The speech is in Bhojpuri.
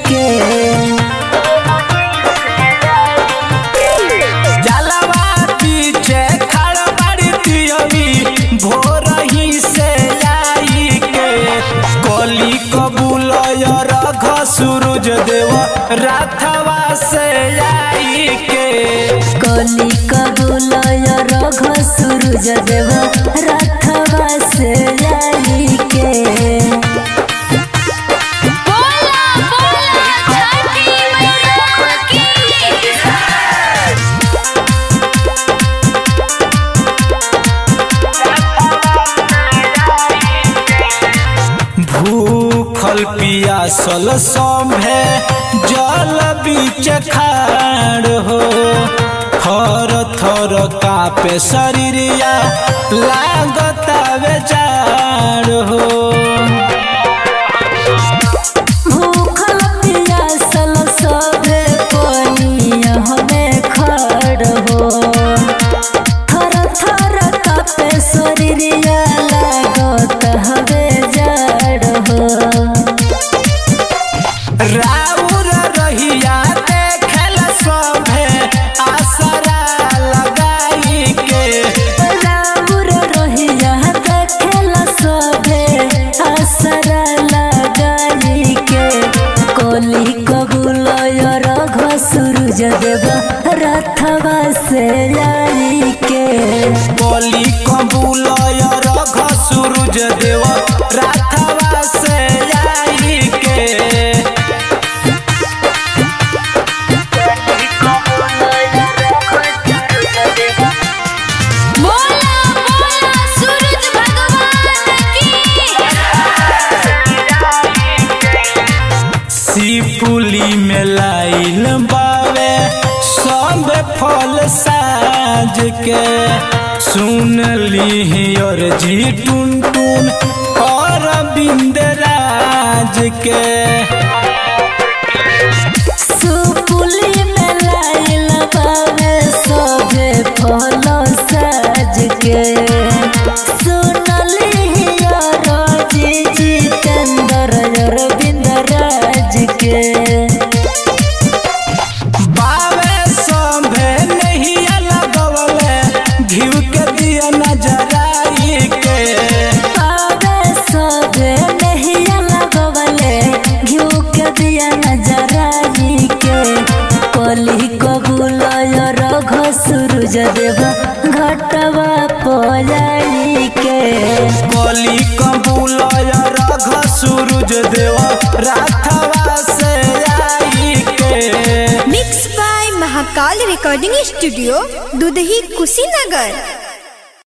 के। जलवा पीछे खड़ बड़ी तियवी भोर ही से आई के। कोली कबूल रघ सूरज देव राथवा से आई के। कोली कबूल रघ सूरज देव राथवा से आई के। भूखल पियासल सभे जल बीच खाड़ हो। थर थर कापे शरीरिया लागतावे जाड़ हो। भूखल पियासल सभे पनिया हमें खड़ हो। थर थर कापे शरीरिया लागत हवे जाड़ हो। राउर रहिया देखल सभे आसरा लगाई के। राउर रहिया देखल सभे आसरा लगाई के। कोली कबूल रघ सूरज देव राथवा से आई के। कोली कबूल रघ सूरज देव राथवा से आई के। शिवपुली में लाइल बावे सब फल साज के। सुन ली और जी टुन टुन और बिंदराज के। सुपुली में लाइल बावे सभे फल साज के। सुनली जी जितेंद्र अरविंद राज के। बावे सभे नहीं लगवले घिव के दिया नजराई के। बावे सभे नहीं लगवले घिउ के दिया नजराई के। कोली कबूल रघ सूरज देव घटवा पलाई के। कोली कबूल रघ सूरज देव राथवा से आई के। Mix by Mahakal recording studio Dudhahi Kushinagar.